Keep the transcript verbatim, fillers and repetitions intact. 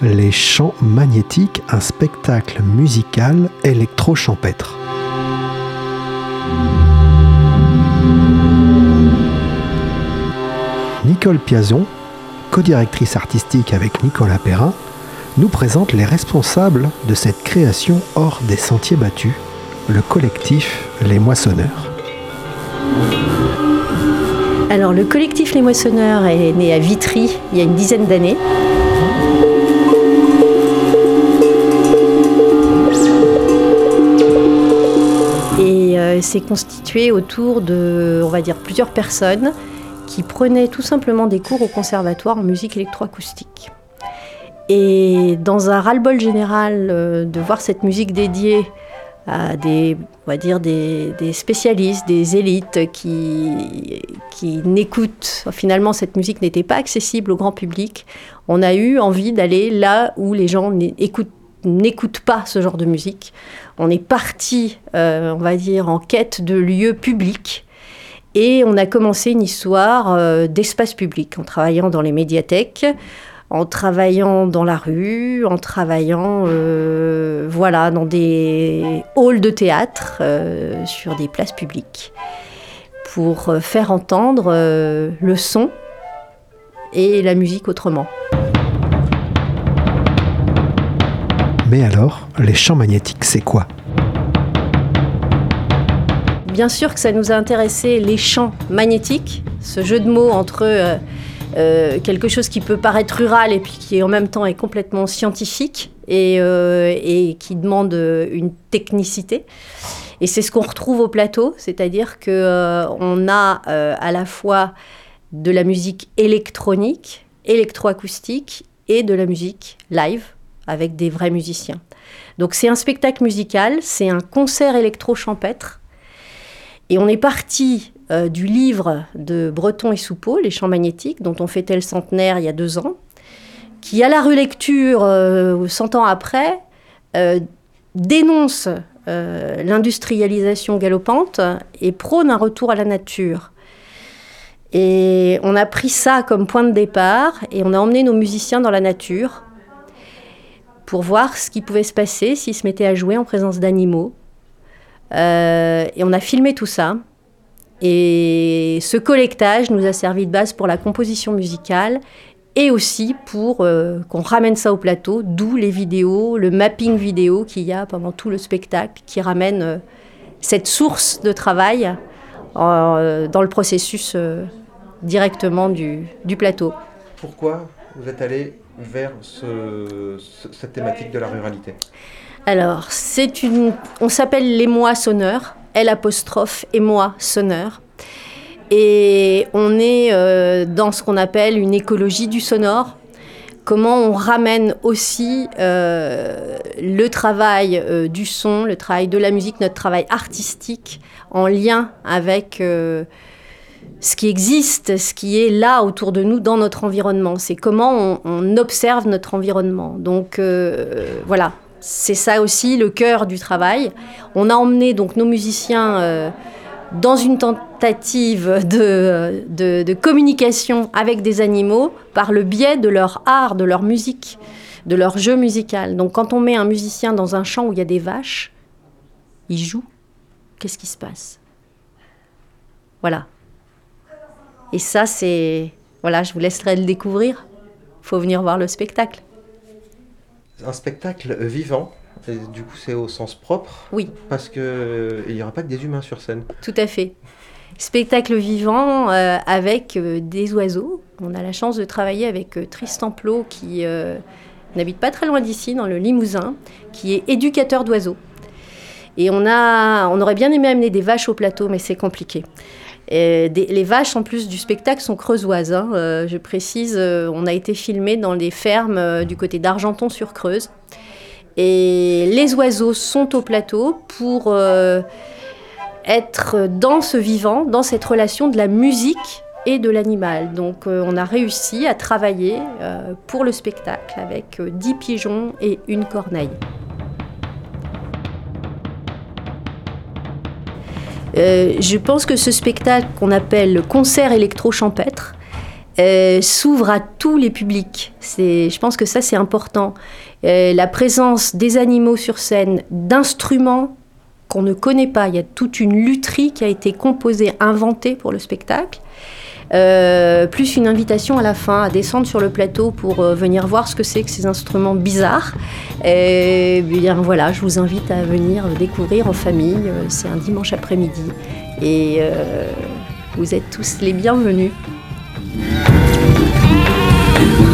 Les Chants Magnétiques, un spectacle musical électro-champêtre. Nicole Piazon, co-directrice artistique avec Nicolas Perrin, nous présente les responsables de cette création hors des sentiers battus, le collectif Les Moissonneurs. Alors, le collectif Les Moissonneurs est né à Vitry il y a une dizaine d'années. Et euh, c'est constitué autour de, on va dire, plusieurs personnes qui prenaient tout simplement des cours au conservatoire en musique électroacoustique. Et dans un ras-le-bol général euh, de voir cette musique dédiée à des, on va dire des, des spécialistes, des élites qui, qui n'écoutent, finalement cette musique n'était pas accessible au grand public, on a eu envie d'aller là où les gens n'écoutent, n'écoutent pas ce genre de musique. On est parti, euh, on va dire, en quête de lieux publics. Et on a commencé une histoire euh, d'espace public, en travaillant dans les médiathèques, en travaillant dans la rue, en travaillant euh, voilà, dans des halls de théâtre, euh, sur des places publiques, pour faire entendre euh, le son et la musique autrement. Mais alors, les champs magnétiques, c'est quoi ? Bien sûr que ça nous a intéressé, les champs magnétiques, ce jeu de mots entre euh, euh, quelque chose qui peut paraître rural et puis qui en même temps est complètement scientifique et, euh, et qui demande une technicité. Et c'est ce qu'on retrouve au plateau, c'est-à-dire qu'on euh, a euh, à la fois de la musique électronique, électroacoustique et de la musique live avec des vrais musiciens. Donc c'est un spectacle musical, c'est un concert électro-champêtre. Et on est parti euh, du livre de Breton et Soupeau, Les Chants Magnétiques, dont on fêtait le centenaire il y a deux ans, qui, à la relecture, euh, cent ans après, euh, dénonce euh, l'industrialisation galopante et prône un retour à la nature. Et on a pris ça comme point de départ et on a emmené nos musiciens dans la nature pour voir ce qui pouvait se passer s'ils se mettaient à jouer en présence d'animaux. Euh, et on a filmé tout ça. Et ce collectage nous a servi de base pour la composition musicale et aussi pour euh, qu'on ramène ça au plateau, d'où les vidéos, le mapping vidéo qu'il y a pendant tout le spectacle qui ramène euh, cette source de travail euh, dans le processus euh, directement du, du plateau. Pourquoi vous êtes allé vers ce, ce, cette thématique de la ruralité ? Alors, c'est une, on s'appelle Les Moissonneurs, L apostrophe et moi sonneur. Et on est euh, dans ce qu'on appelle une écologie du sonore. Comment on ramène aussi euh, le travail euh, du son, le travail de la musique, notre travail artistique en lien avec euh, ce qui existe, ce qui est là autour de nous dans notre environnement. C'est comment on, on observe notre environnement. Donc euh, voilà. C'est ça aussi le cœur du travail. On a emmené donc nos musiciens euh, dans une tentative de, de, de communication avec des animaux par le biais de leur art, de leur musique, de leur jeu musical. Donc quand on met un musicien dans un champ où il y a des vaches, il joue. Qu'est-ce qui se passe ? Voilà. Et ça, c'est... Voilà, je vous laisserai le découvrir. Il faut venir voir le spectacle. Un spectacle vivant, et du coup c'est au sens propre. Oui. Parce qu'il n'y aura pas que des humains sur scène. Tout à fait. Spectacle vivant euh, avec euh, des oiseaux. On a la chance de travailler avec euh, Tristan Plot qui euh, n'habite pas très loin d'ici, dans le Limousin, qui est éducateur d'oiseaux. Et on, a, on aurait bien aimé amener des vaches au plateau, mais c'est compliqué. Et des, les vaches, en plus du spectacle, sont creusoises. Hein. Euh, je précise, euh, on a été filmé dans les fermes euh, du côté d'Argenton-sur-Creuse. Et les oiseaux sont au plateau pour euh, être dans ce vivant, dans cette relation de la musique et de l'animal. Donc euh, on a réussi à travailler euh, pour le spectacle avec euh, dix pigeons et une corneille. Euh, je pense que ce spectacle qu'on appelle le concert électro-champêtre euh, s'ouvre à tous les publics. C'est, je pense que ça, c'est important. Euh, la présence des animaux sur scène, d'instruments qu'on ne connaît pas. Il y a toute une lutherie qui a été composée, inventée pour le spectacle. Euh, plus une invitation à la fin à descendre sur le plateau pour euh, venir voir ce que c'est que ces instruments bizarres. Et bien voilà, je vous invite à venir découvrir en famille. C'est un dimanche après-midi et euh, vous êtes tous les bienvenus.